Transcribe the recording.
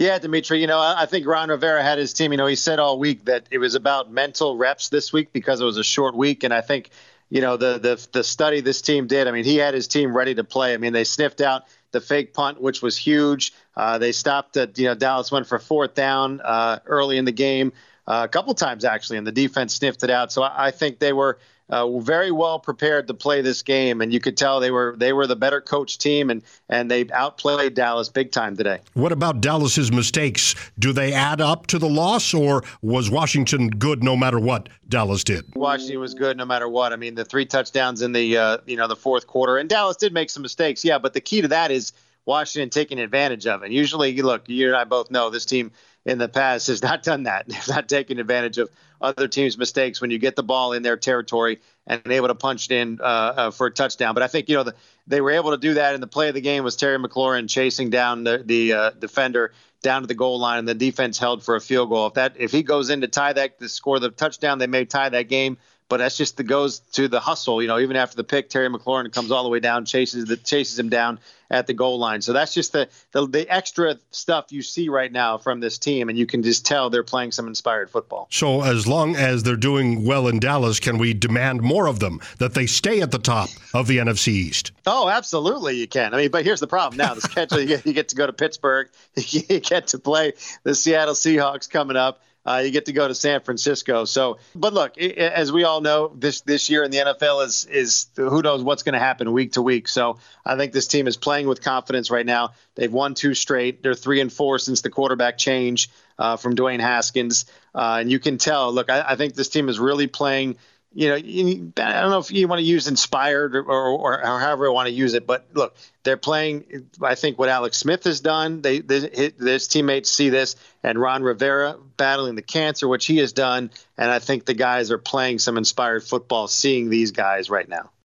Yeah, Dimitri, I think Ron Rivera had his team. He said all week that it was about mental reps this week because it was a short week. And I think, the study this team did, he had his team ready to play. They sniffed out the fake punt, which was huge. They stopped at, Dallas went for fourth down early in the game, a couple times actually, and the defense sniffed it out. So I think they were very well prepared to play this game, and you could tell they were the better coached team, and they outplayed Dallas big time today. What about Dallas's mistakes? Do they add up to the loss, or was Washington good no matter what Dallas did? Washington was good no matter what. The 3 touchdowns in the fourth quarter, and Dallas did make some mistakes, yeah, but the key to that is Washington taking advantage of it. Usually, look, you and I both know this team in the past has not done that. They've not taken advantage of other teams' mistakes when you get the ball in their territory and able to punch it in for a touchdown. But I think, they were able to do that. And the play of the game was Terry McLaurin chasing down the defender down to the goal line, and the defense held for a field goal. If he goes in to to score the touchdown, they may tie that game. But that's just goes to the hustle. Even after the pick, Terry McLaurin comes all the way down, chases him down at the goal line. So that's just the extra stuff you see right now from this team, and you can just tell they're playing some inspired football. So as long as they're doing well in Dallas, can we demand more of them, that they stay at the top of the NFC East? Oh, absolutely you can. But here's the problem now. The schedule, you get to go to Pittsburgh. You get to play the Seattle Seahawks coming up. You get to go to San Francisco. But look, as we all know, this year in the NFL is who knows what's going to happen week to week. So I think this team is playing with confidence right now. They've won 2 straight. They're 3-4 since the quarterback change from Dwayne Haskins. And you can tell, look, I think this team is really playing. I don't know if you want to use inspired or however you want to use it, but look, they're playing, I think, what Alex Smith has done. His teammates see this, and Ron Rivera battling the cancer, which he has done, and I think the guys are playing some inspired football seeing these guys right now.